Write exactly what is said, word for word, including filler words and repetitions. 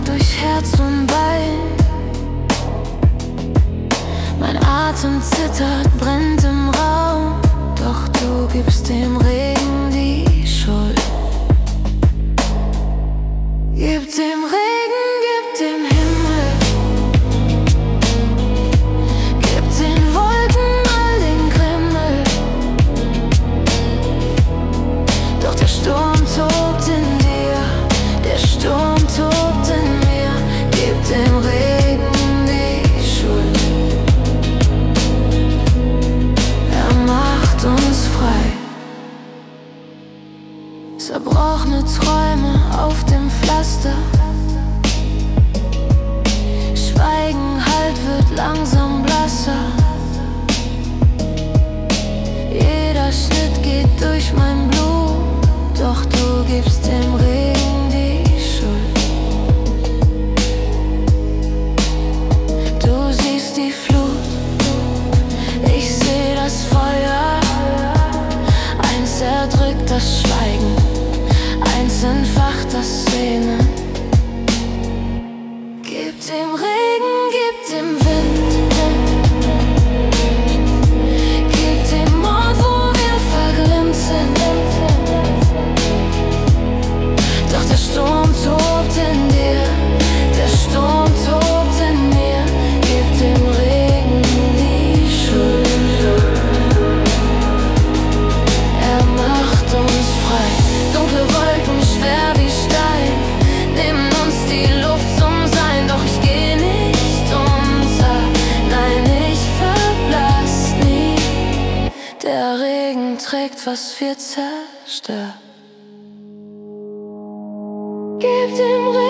durch Herz und Bein. Mein Atem zittert, brennt im Raum, doch du gibst dem Regen die Schuld. Gib dem Regen, gib dem Himmel, gib den Wolken all den Krimmel. Doch der Sturm tobt in dir, der Sturm tobt in mir. Gib dem Regen die Schuld, er macht uns frei. Zerbrochene Träume auf dem Pflaster, Schweigen halt wird langsam blasser. Jeder Schnitt geht durch mein Blut, doch du gibst dem Regen die Schuld. Du siehst die Flut, ich seh das Feuer. Eins erdrückt das Schweigen, eins entfacht das Sehnen. Gib dem Regen, gib dem Wind, gib dem Ort, wo wir verglimmt sind. Doch der Sturm tobt in dir, der Sturm tobt in mir. Gib dem Regen die Schuld, er macht uns frei. Dunkle Wolken, schwer wie Stein, nehmen uns die Luft zum Sein. Doch ich geh nicht unter, nein, ich verblass nie. Der Regen trägt, was wir zerstört. Gib dem Regen